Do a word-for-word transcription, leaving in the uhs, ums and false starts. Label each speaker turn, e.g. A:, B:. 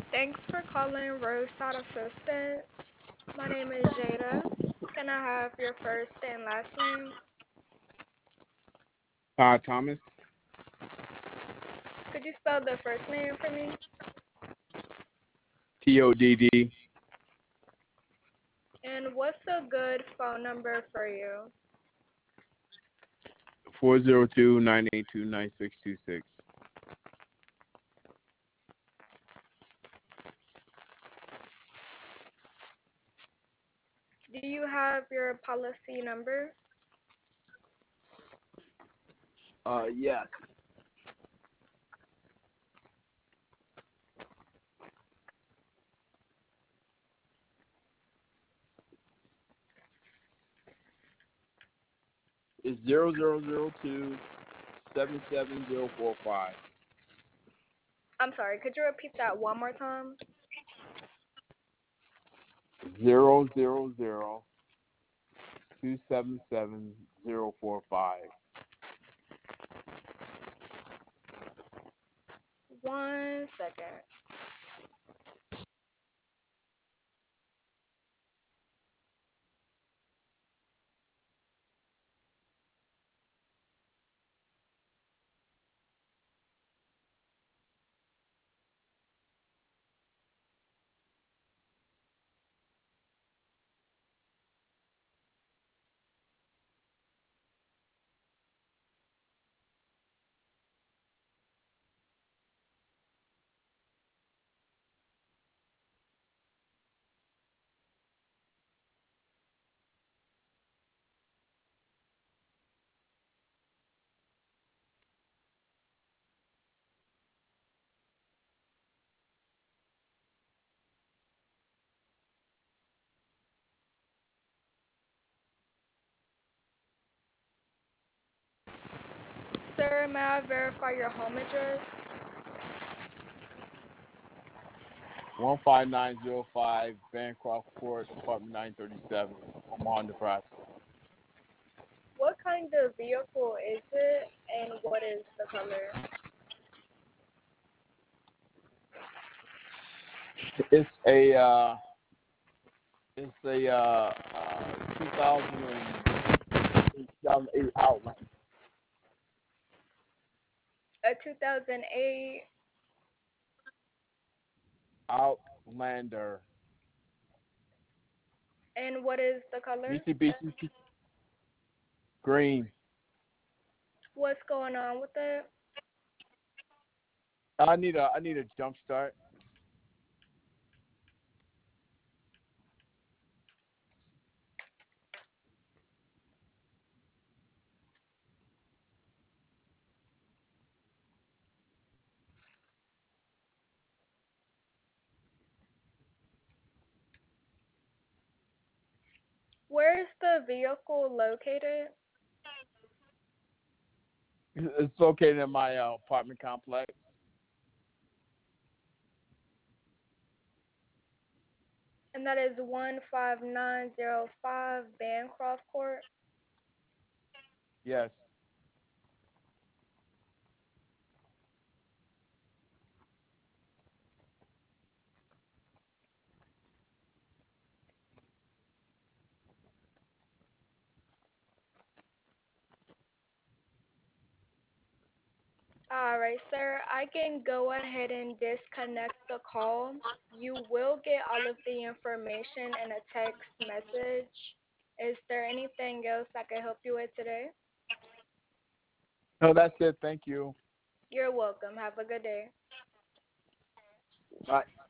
A: Thanks for calling Roadside Assistance. My name is Jada. Can I have your first and last name?
B: Todd Thomas.
A: Could you spell the first name for me?
B: T O D D.
A: And what's a good phone number for you?
B: four zero two, nine eight two, nine six two six.
A: Do you have your policy number?
B: Uh, yes. It's zero zero zero two seven seven zero four five.
A: I'm sorry, could you repeat that one more time?
B: Zero zero zero two seven seven zero four five.
A: One second. Sir, may I verify your home address?
B: one five nine zero five Bancroft Court, apartment nine thirty-seven, Omaha, Nebraska.
A: What kind of vehicle is it and what is the color?
B: It's a uh, it's a uh, uh, two thousand eight Outlander.
A: A two thousand eight.
B: Outlander.
A: And what is the color?
B: Mitsubishi Green.
A: What's going on with it?
B: I need a I need a jump start.
A: Where is the vehicle located?
B: It's located in my uh, apartment complex.
A: And that is one five nine zero five Bancroft Court.
B: Yes.
A: All right, sir. I can go ahead and disconnect the call. You will get all of the information in a text message. Is there anything else I can help you with today?
B: No, that's it. Thank you.
A: You're welcome. Have a good day.
B: Bye.